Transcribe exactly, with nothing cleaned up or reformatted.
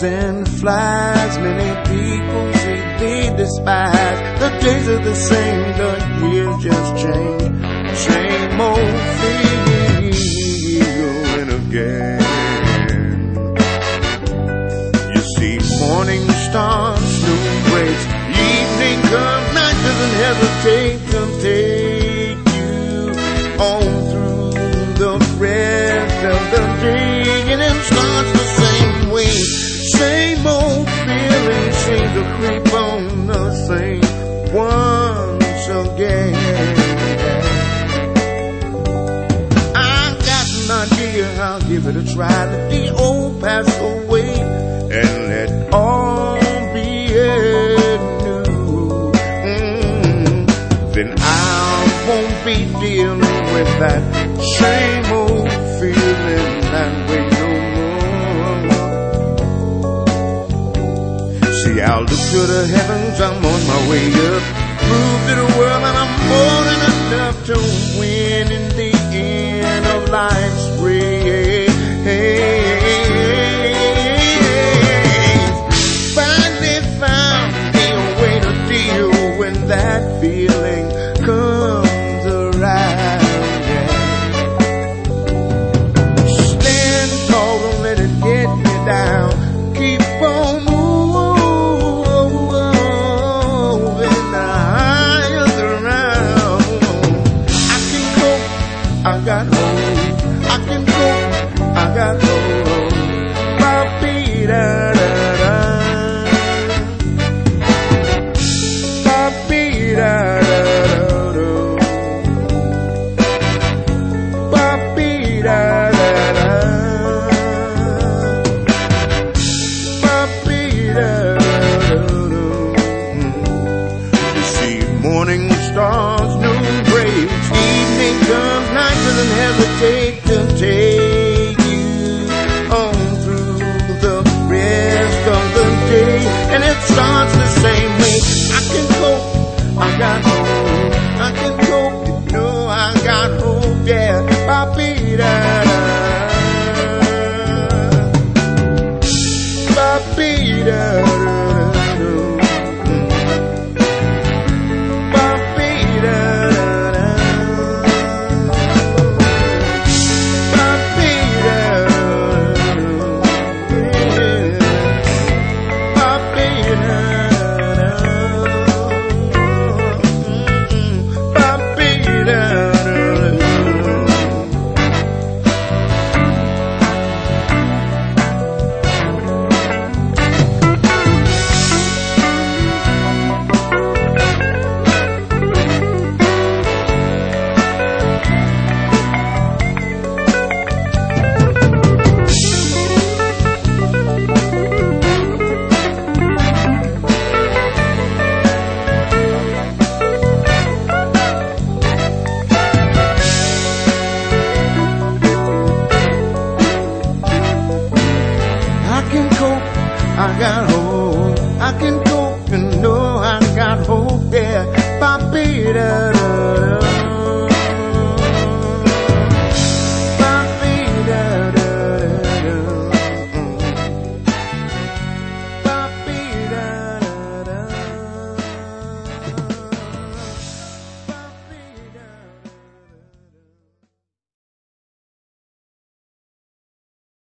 and flies. Many people say they despise. The days are the same, the years just change. Same old feeling again. You see, morning stars, noon breaks, evening comes, night doesn't hesitate to take you on through the rest of the day, and it starts the same way. Same old feeling seems to creep on the same once again. I've got an idea, I'll give it a try. Let the old pass away and let all be new. Mm. Then I won't be dealing with that same old feeling that way no more. See, I'll look to the heavens, I'm on my way up. Prove to the world that I'm more than enough to win in the end of life's race. Finally found me a way to deal when that feeling comes around. Yeah. Stand tall, don't let it get me down. Keep on moving the higher ground. I can cope, I got hope. I can cope, I got hope. Ba-be-da-da-da. Ba-be-da-da-da-da. Ba-be-da-da-da. Ba-be-da-da-da. You see, morning stars, noon breaks, evening comes, night doesn't hesitate to take you on through the rest of the day, and it starts the same way. I can cope, I got hope. I can cope, you know I got hope, yeah. Ba-be-da-da. Ba-be-da-da. I got hope, I can cope, you know I got hope, yeah. Ba-be-da-da-da.